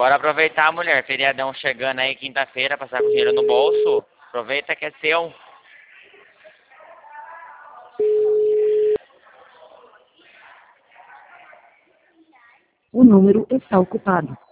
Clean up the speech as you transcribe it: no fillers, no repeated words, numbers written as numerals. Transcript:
Bora aproveitar, mulher. Feriadão chegando aí, quinta-feira, passar com dinheiro no bolso. Aproveita que é seu. O número está ocupado.